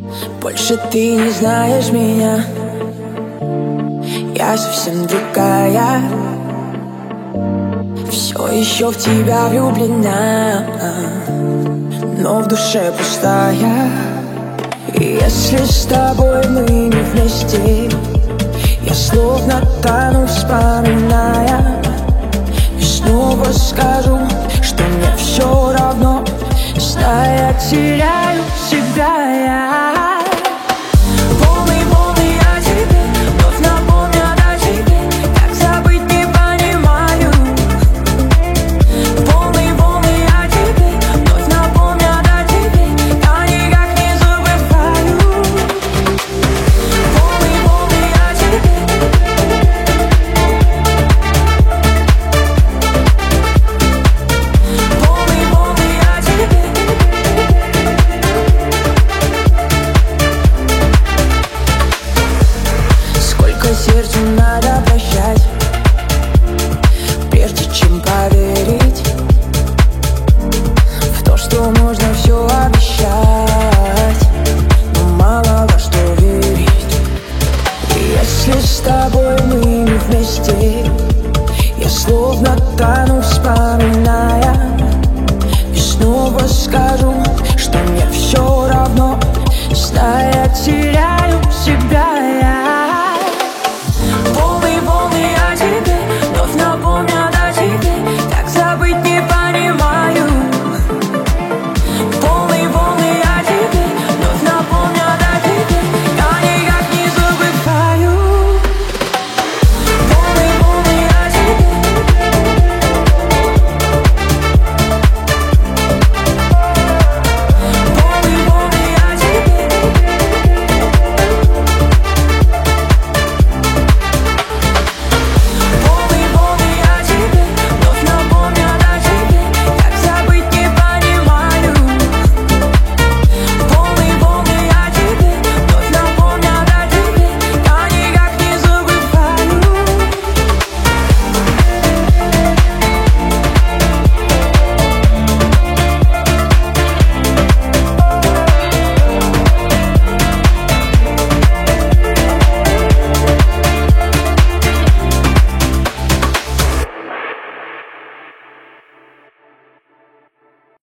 Больше ты не знаешь меня, я совсем другая. Все еще в тебя влюблена, но в душе пустая. И если с тобой мы не вместе, я словно тону, вспоминая. И снова скажу, что мне все равно, зная, теряю себя.